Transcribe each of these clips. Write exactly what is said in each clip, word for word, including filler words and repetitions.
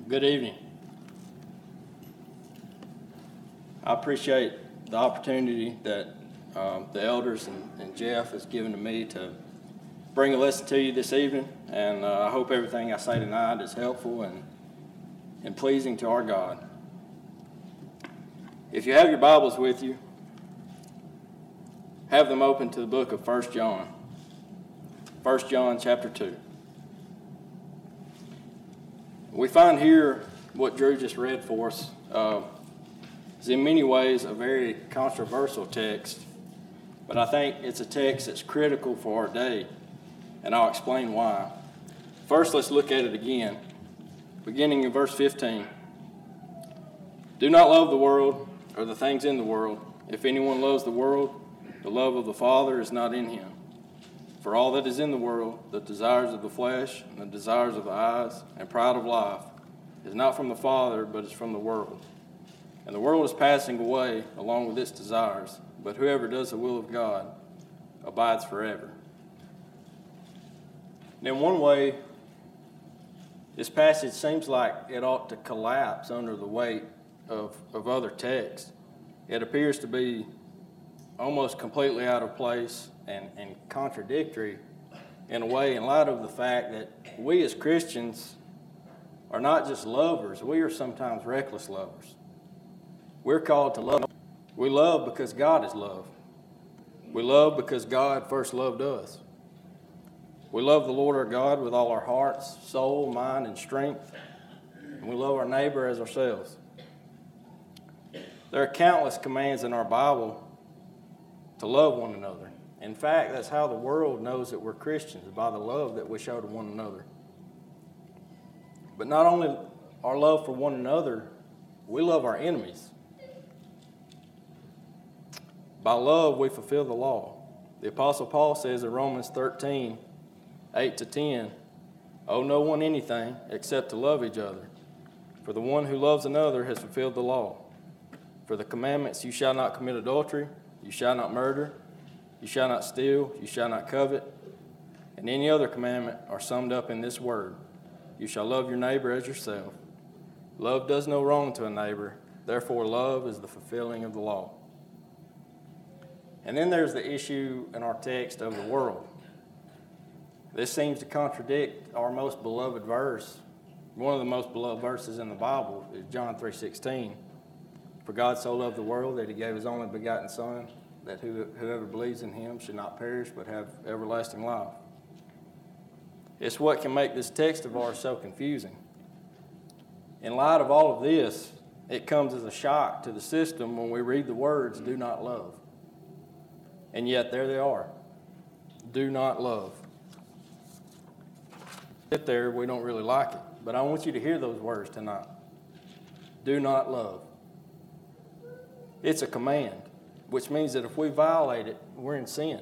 Good evening. I appreciate the opportunity that um, the elders and, and Jeff has given to me to bring a lesson to you this evening, and uh, I hope everything I say tonight is helpful and, and pleasing to our God. If you have your Bibles with you, have them open to the book of First John. First John chapter two. We find here what Drew just read for us uh, is in many ways a very controversial text, but I think it's a text that's critical for our day, and I'll explain why. First, let's look at it again, beginning in verse fifteen. Do not love the world or the things in the world. If anyone loves the world, the love of the Father is not in him. For all that is in the world, the desires of the flesh, and the desires of the eyes, and pride of life, is not from the Father, but is from the world. And the world is passing away along with its desires, but whoever does the will of God abides forever. And in one way, this passage seems like it ought to collapse under the weight of, of other texts. It appears to be almost completely out of place and, and contradictory in a way, in light of the fact that we as Christians are not just lovers, we are sometimes reckless lovers. We're called to love. We love because God is love. We love because God first loved us. We love the Lord our God with all our hearts, soul, mind, and strength, and we love our neighbor as ourselves. There are countless commands in our Bible to love one another. In fact, that's how the world knows that we're Christians, by the love that we show to one another. But not only our love for one another, we love our enemies. By love, we fulfill the law. The Apostle Paul says in Romans thirteen, eight to ten, owe no one anything except to love each other. For the one who loves another has fulfilled the law. For the commandments, you shall not commit adultery, you shall not murder, you shall not steal, you shall not covet, and any other commandment are summed up in this word: you shall love your neighbor as yourself. Love does no wrong to a neighbor, therefore love is the fulfilling of the law. And then there's the issue in our text of the world. This seems to contradict our most beloved verse. One of the most beloved verses in the Bible is John three sixteen. For God so loved the world that he gave his only begotten Son, that whoever believes in him should not perish but have everlasting life. It's what can make this text of ours so confusing. In light of all of this, it comes as a shock to the system when we read the words, do not love. And yet there they are. Do not love. Sit there, we don't really like it. But I want you to hear those words tonight. Do not love. It's a command, which means that if we violate it, we're in sin.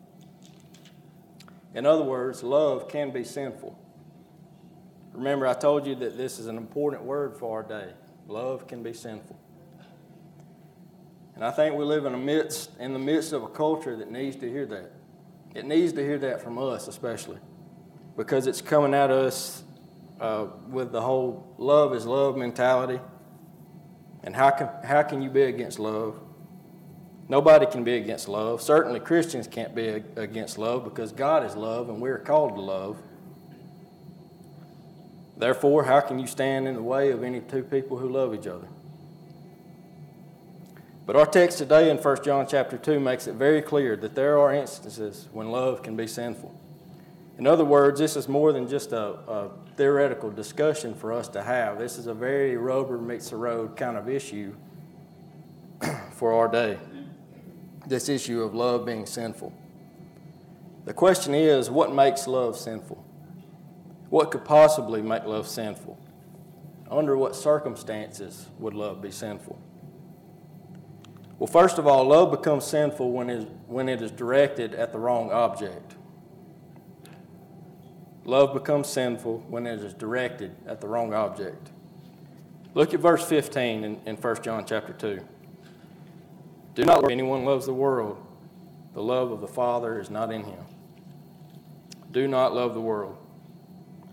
In other words, love can be sinful. Remember, I told you that this is an important word for our day. Love can be sinful. And I think we live in, a midst, in the midst of a culture that needs to hear that. It needs to hear that from us especially, because it's coming at us uh, with the whole love is love mentality. And how can, how can you be against love? Nobody can be against love. Certainly Christians can't be against love because God is love and we're called to love. Therefore, how can you stand in the way of any two people who love each other? But our text today in First John chapter two makes it very clear that there are instances when love can be sinful. In other words, this is more than just a, a theoretical discussion for us to have. This is a very rubber meets the road kind of issue for our day. This issue of love being sinful. The question is, what makes love sinful? What could possibly make love sinful? Under what circumstances would love be sinful? Well, first of all, love becomes sinful when it is, when it is directed at the wrong object. Love becomes sinful when it is directed at the wrong object. Look at verse fifteen in, in First John chapter two. Do not love anyone loves the world. The love of the Father is not in him. Do not love the world.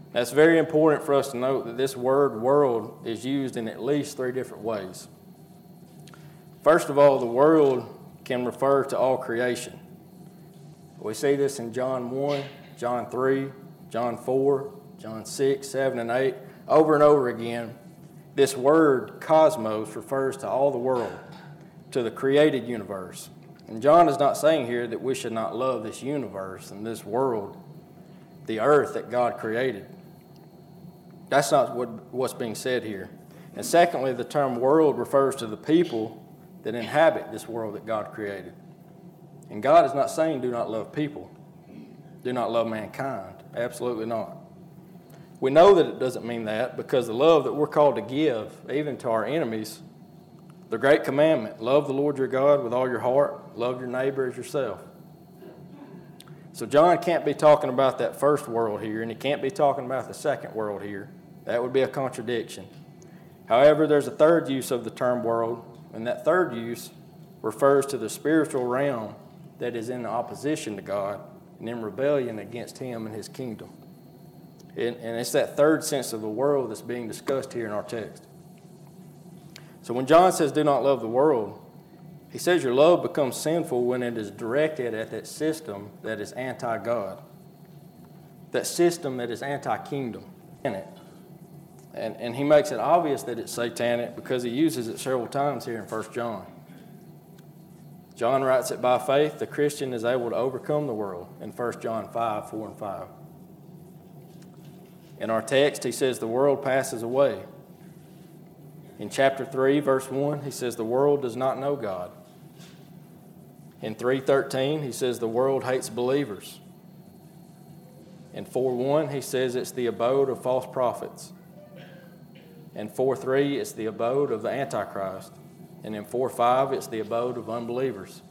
That's very important for us to note that this word world is used in at least three different ways. First of all, the world can refer to all creation. We see this in John one, John three, John four, John six, seven, and eight. Over and over again, this word cosmos refers to all the world, to the created universe. And John is not saying here that we should not love this universe and this world, the earth that God created. That's not what, what's being said here. And secondly, the term world refers to the people that inhabit this world that God created. And God is not saying do not love people, do not love mankind. Absolutely not. We know that it doesn't mean that because the love that we're called to give, even to our enemies, the great commandment, love the Lord your God with all your heart, love your neighbor as yourself. So John can't be talking about that first world here, and he can't be talking about the second world here. That would be a contradiction. However, there's a third use of the term world, and that third use refers to the spiritual realm that is in opposition to God and in rebellion against him and his kingdom. And, and it's that third sense of the world that's being discussed here in our text. So when John says do not love the world, he says your love becomes sinful when it is directed at that system that is anti-God, that system that is anti-kingdom in it. And, and he makes it obvious that it's satanic because he uses it several times here in First John. John writes that by faith, the Christian is able to overcome the world in First John five, four and five. In our text, he says the world passes away. In chapter three, verse one, he says the world does not know God. In three thirteen, he says the world hates believers. In four one, he says it's the abode of false prophets. In four three, it's the abode of the Antichrist. And in four five, it's the abode of unbelievers.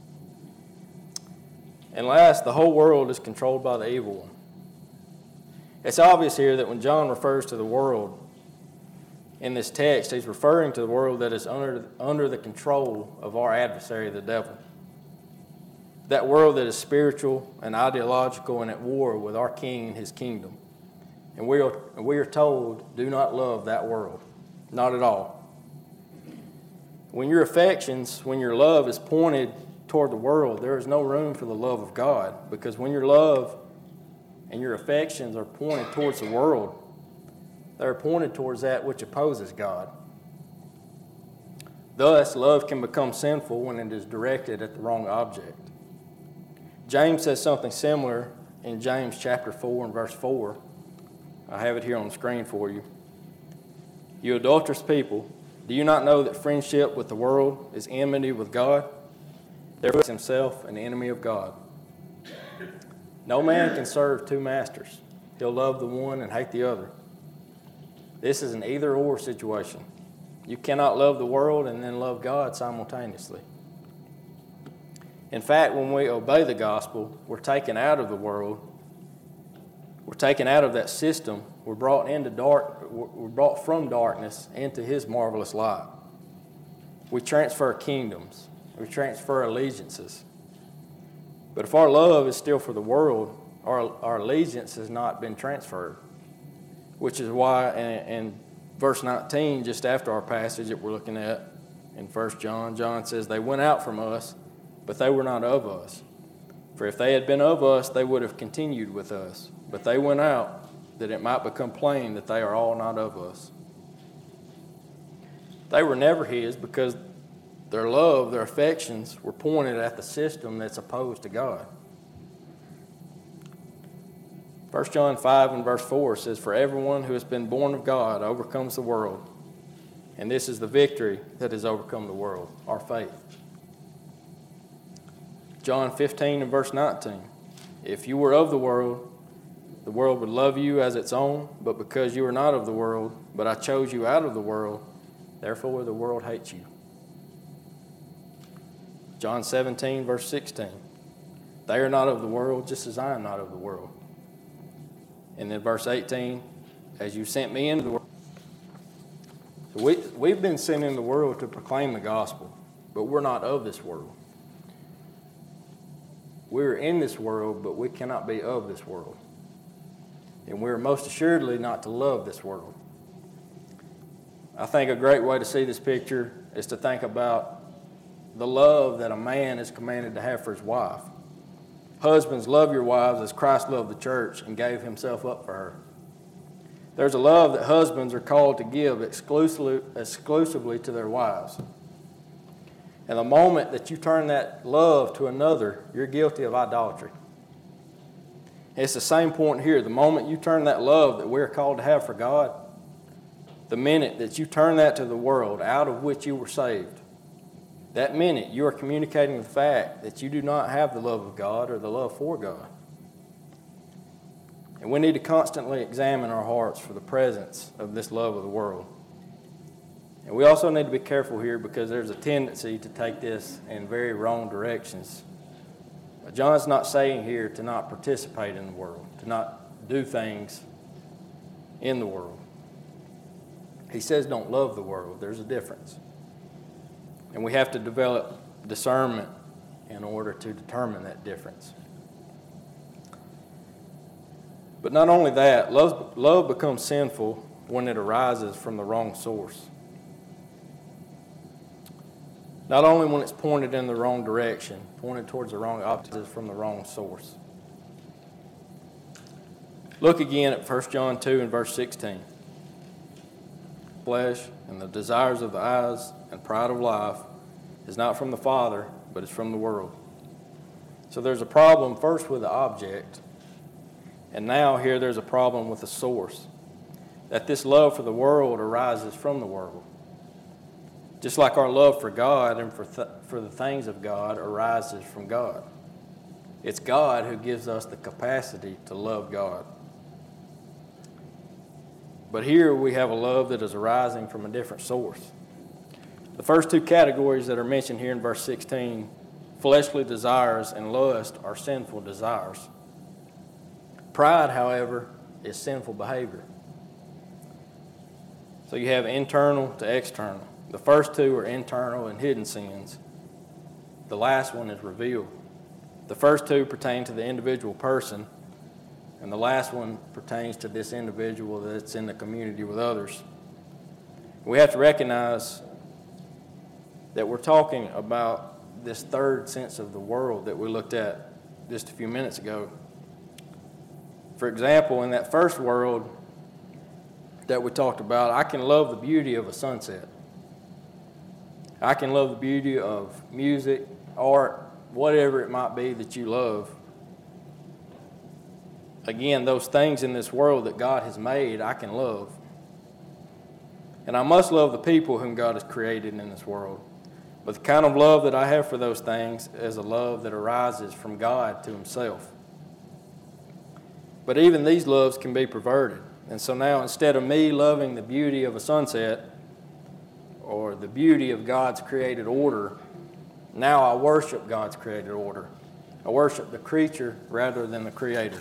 And last, the whole world is controlled by the evil one. It's obvious here that when John refers to the world in this text, he's referring to the world that is under, under the control of our adversary, the devil. That world that is spiritual and ideological and at war with our king and his kingdom. And we are, we are told, do not love that world. Not at all. When your affections, when your love is pointed toward the world, there is no room for the love of God. Because when your love and your affections are pointed towards the world, they're pointed towards that which opposes God. Thus, love can become sinful when it is directed at the wrong object. James says something similar in James chapter four and verse four. I have it here on the screen for you. You adulterous people, do you not know that friendship with the world is enmity with God? Therefore, is himself an enemy of God. No man can serve two masters. He'll love the one and hate the other. This is an either-or situation. You cannot love the world and then love God simultaneously. In fact, when we obey the gospel, we're taken out of the world. We're taken out of that system. We're brought into dark. We're brought from darkness into his marvelous light. We transfer kingdoms. We transfer allegiances. But if our love is still for the world, our, our allegiance has not been transferred. Which is why in, in verse nineteen, just after our passage that we're looking at in First John, John says, they went out from us, but they were not of us. For if they had been of us, they would have continued with us. But they went out, that it might become plain that they are all not of us. They were never his because their love, their affections were pointed at the system that's opposed to God. First John five and verse four says, for everyone who has been born of God overcomes the world. And this is the victory that has overcome the world, our faith. John fifteen and verse nineteen, if you were of the world, the world would love you as its own, but because you are not of the world, but I chose you out of the world, therefore the world hates you. John seventeen, verse sixteen, they are not of the world, just as I am not of the world. And then verse eighteen, as you sent me into the world. So we, we've been sent into the world to proclaim the gospel, but we're not of this world. We're in this world, but we cannot be of this world. And we're most assuredly not to love this world. I think a great way to see this picture is to think about the love that a man is commanded to have for his wife. Husbands, love your wives as Christ loved the church and gave himself up for her. There's a love that husbands are called to give exclusively, exclusively to their wives. And the moment that you turn that love to another, you're guilty of idolatry. It's the same point here. The moment you turn that love that we're called to have for God, the minute that you turn that to the world out of which you were saved, that minute you are communicating the fact that you do not have the love of God or the love for God. And we need to constantly examine our hearts for the presence of this love of the world. And we also need to be careful here because there's a tendency to take this in very wrong directions. John's not saying here to not participate in the world, to not do things in the world. He says don't love the world. There's a difference. And we have to develop discernment in order to determine that difference. But not only that, love, love becomes sinful when it arises from the wrong source. Not only when it's pointed in the wrong direction, pointed towards the wrong object, from the wrong source. Look again at First John two and verse sixteen. Flesh and the desires of the eyes and pride of life is not from the Father, but is from the world. So there's a problem first with the object, and now here there's a problem with the source. That this love for the world arises from the world. Just like our love for God and for, th- for the things of God arises from God. It's God who gives us the capacity to love God. But here we have a love that is arising from a different source. The first two categories that are mentioned here in verse sixteen, fleshly desires and lust, are sinful desires. Pride, however, is sinful behavior. So you have internal to external. The first two are internal and hidden sins. The last one is revealed. The first two pertain to the individual person, and the last one pertains to this individual that's in the community with others. We have to recognize that we're talking about this third sense of the world that we looked at just a few minutes ago. For example, in that first world that we talked about, I can love the beauty of a sunset. I can love the beauty of music, art, whatever it might be that you love. Again, those things in this world that God has made, I can love. And I must love the people whom God has created in this world. But the kind of love that I have for those things is a love that arises from God to himself. But even these loves can be perverted. And so now, instead of me loving the beauty of a sunset or the beauty of God's created order, now I worship God's created order. I worship the creature rather than the creator.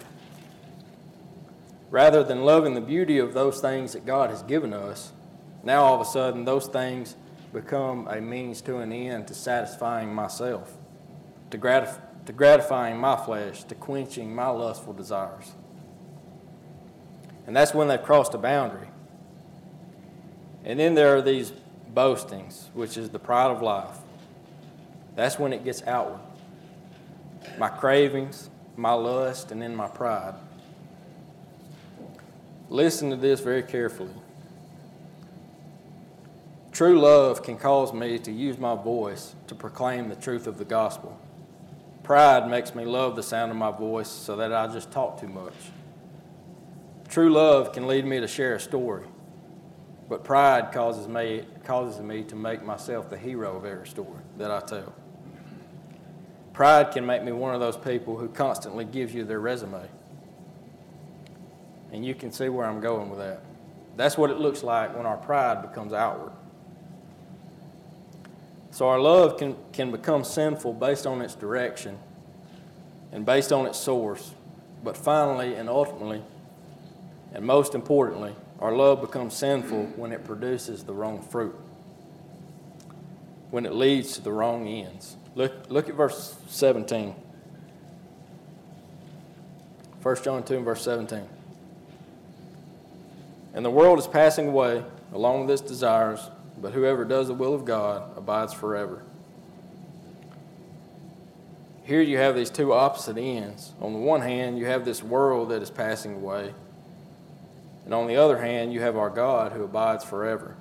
Rather than loving the beauty of those things that God has given us, now all of a sudden those things become a means to an end to satisfying myself, to, gratif- to gratifying my flesh, to quenching my lustful desires. And that's when they've crossed a boundary. And then there are these boastings, which is the pride of life. That's when it gets outward. My cravings, my lust, and then my pride. Listen to this very carefully. True love can cause me to use my voice to proclaim the truth of the gospel. Pride makes me love the sound of my voice so that I just talk too much. True love can lead me to share a story, but pride causes me, causes me to make myself the hero of every story that I tell. Pride can make me one of those people who constantly gives you their resume. And you can see where I'm going with that. That's what it looks like when our pride becomes outward. So our love can, can become sinful based on its direction and based on its source. But finally and ultimately, and most importantly, our love becomes sinful when it produces the wrong fruit, when it leads to the wrong ends. Look, look at verse seventeen. First John two and verse seventeen. And the world is passing away along with its desires, but whoever does the will of God abides forever. Here you have these two opposite ends. On the one hand, you have this world that is passing away, and on the other hand, you have our God who abides forever.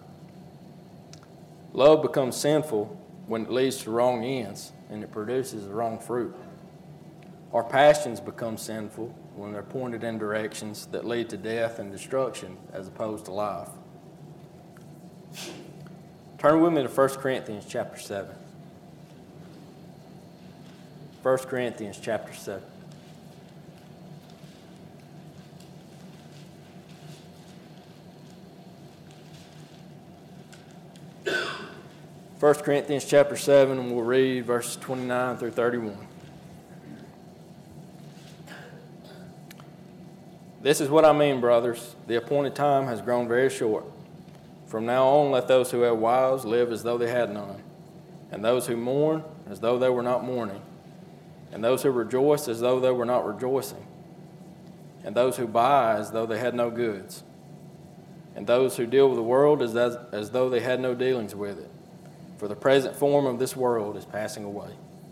Love becomes sinful when it leads to wrong ends and it produces the wrong fruit. Our passions become sinful when they're pointed in directions that lead to death and destruction as opposed to life. Turn with me to First Corinthians chapter seven. First Corinthians chapter seven. First Corinthians chapter seven, and we'll read verses twenty-nine through thirty-one. This is what I mean, brothers. The appointed time has grown very short. From now on, let those who have wives live as though they had none, and those who mourn as though they were not mourning, and those who rejoice as though they were not rejoicing, and those who buy as though they had no goods, and those who deal with the world as, as, as though they had no dealings with it. For the present form of this world is passing away.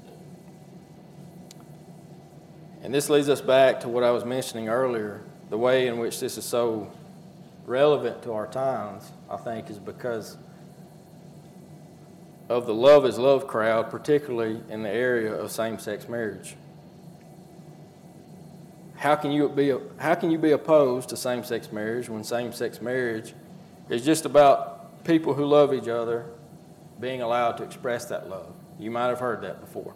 And this leads us back to what I was mentioning earlier. The way in which this is so relevant to our times, I think, is because of the love is love crowd, particularly in the area of same-sex marriage. How can you be how can you be opposed to same-sex marriage when same-sex marriage is just about people who love each other being allowed to express that love? You might have heard that before.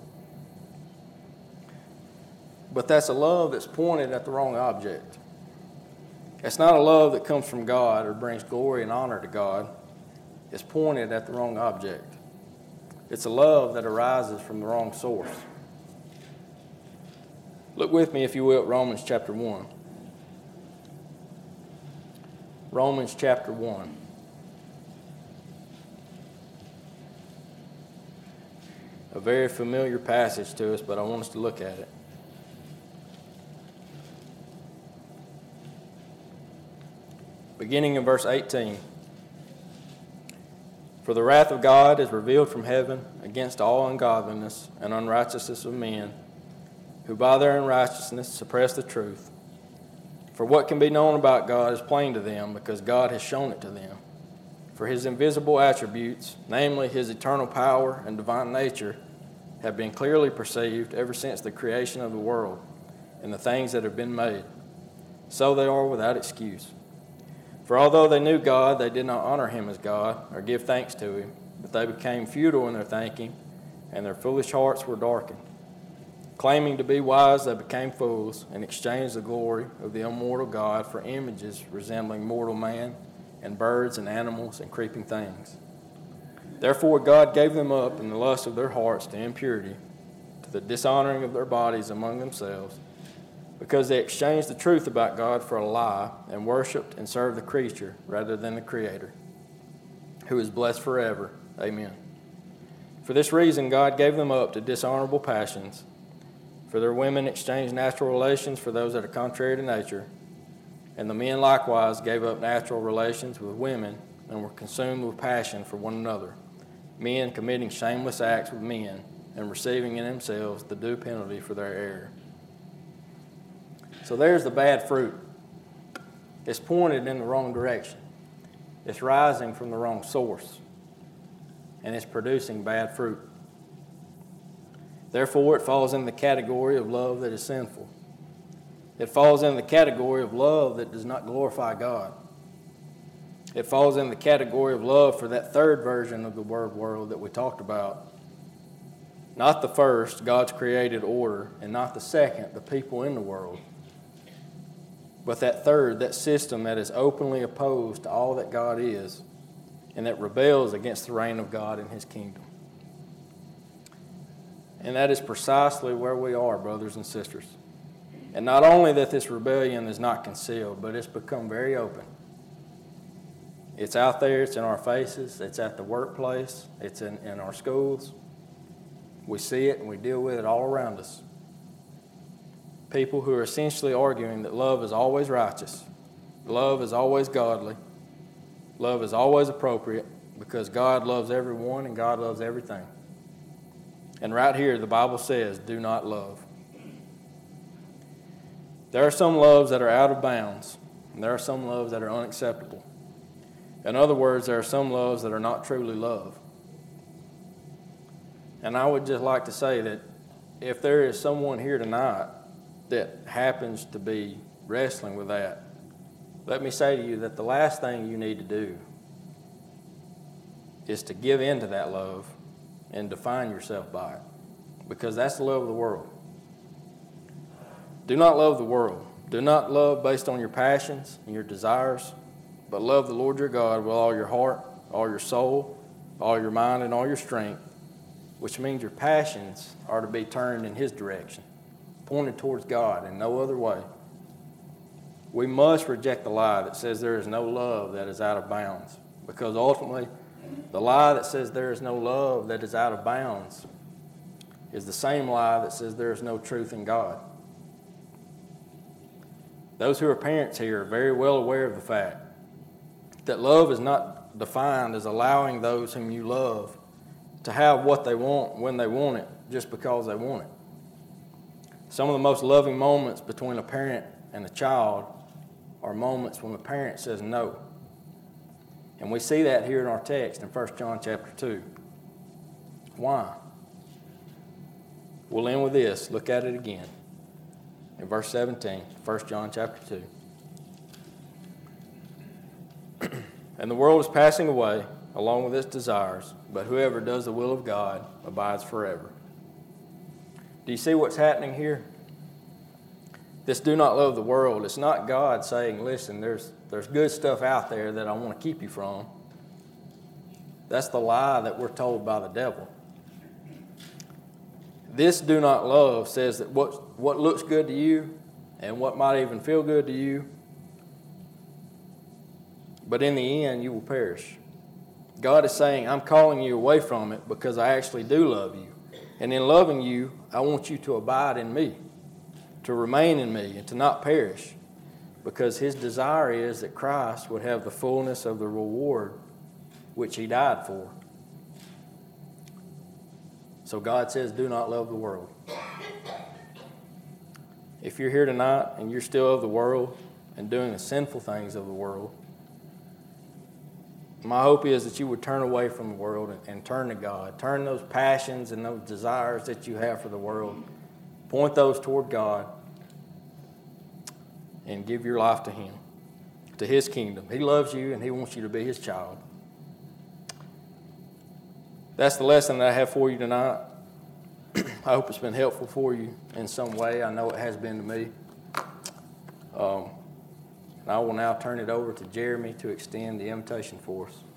But that's a love that's pointed at the wrong object. It's not a love that comes from God or brings glory and honor to God. It's pointed at the wrong object. It's a love that arises from the wrong source. Look with me, if you will, at Romans chapter one. Romans chapter one. A very familiar passage to us, but I want us to look at it. Beginning in verse eighteen. For the wrath of God is revealed from heaven against all ungodliness and unrighteousness of men, who by their unrighteousness suppress the truth. For what can be known about God is plain to them, because God has shown it to them. For his invisible attributes, namely his eternal power and divine nature, have been clearly perceived ever since the creation of the world and the things that have been made. So they are without excuse. For although they knew God, they did not honor him as God or give thanks to him, but they became futile in their thinking, and their foolish hearts were darkened. Claiming to be wise, they became fools and exchanged the glory of the immortal God for images resembling mortal man and birds and animals and creeping things. Therefore God gave them up in the lust of their hearts to impurity, to the dishonoring of their bodies among themselves, because they exchanged the truth about God for a lie and worshipped and served the creature rather than the Creator, who is blessed forever. Amen. For this reason God gave them up to dishonorable passions. For their women exchanged natural relations for those that are contrary to nature, and the men likewise gave up natural relations with women and were consumed with passion for one another, men committing shameless acts with men and receiving in themselves the due penalty for their error. So there's the bad fruit. It's pointed in the wrong direction. It's rising from the wrong source, and it's producing bad fruit. Therefore, it falls in the category of love that is sinful. It falls in the category of love that does not glorify God. It falls in the category of love for that third version of the word world that we talked about. Not the first, God's created order, and not the second, the people in the world. But that third, that system that is openly opposed to all that God is and that rebels against the reign of God in his kingdom. And that is precisely where we are, brothers and sisters. And not only that this rebellion is not concealed, but it's become very open. It's out there, it's in our faces, it's at the workplace, it's in, in our schools. We see it and we deal with it all around us. People who are essentially arguing that love is always righteous Love is always godly. Love is always appropriate because God loves everyone and God loves everything. And right here, the Bible says, do not love. There are some loves that are out of bounds, and there are some loves that are unacceptable. In other words, there are some loves that are not truly love. And I would just like to say that if there is someone here tonight that happens to be wrestling with that, let me say to you that the last thing you need to do is to give in to that love and define yourself by it, because that's the love of the world. Do not love the world. Do not love based on your passions and your desires, but love the Lord your God with all your heart, all your soul, all your mind, and all your strength, which means your passions are to be turned in His direction, pointed towards God and no other way. We must reject the lie that says there is no love that is out of bounds, because ultimately, the lie that says there is no love that is out of bounds is the same lie that says there is no truth in God. Those who are parents here are very well aware of the fact that love is not defined as allowing those whom you love to have what they want when they want it just because they want it. Some of the most loving moments between a parent and a child are moments when the parent says no. And we see that here in our text in First John chapter two. Why? We'll end with this. Look at it again. In verse seventeen, First John chapter two. And the world is passing away along with its desires, but whoever does the will of God abides forever. Do you see what's happening here? This do not love the world. It's not God saying, listen, there's, there's good stuff out there that I want to keep you from. That's the lie that we're told by the devil. This do not love says that what, what looks good to you and what might even feel good to you, but in the end you will perish. God is saying, I'm calling you away from it because I actually do love you. And in loving you, I want you to abide in me, to remain in me, and to not perish, because His desire is that Christ would have the fullness of the reward which He died for. So God says, do not love the world. If you're here tonight and you're still of the world and doing the sinful things of the world, my hope is that you would turn away from the world and, and turn to God. Turn those passions and those desires that you have for the world, point those toward God, and give your life to Him, to His kingdom. He loves you and He wants you to be His child. That's the lesson that I have for you tonight. I hope it's been helpful for you in some way. I know it has been to me. Um, and I will now turn it over to Jeremy to extend the invitation for us.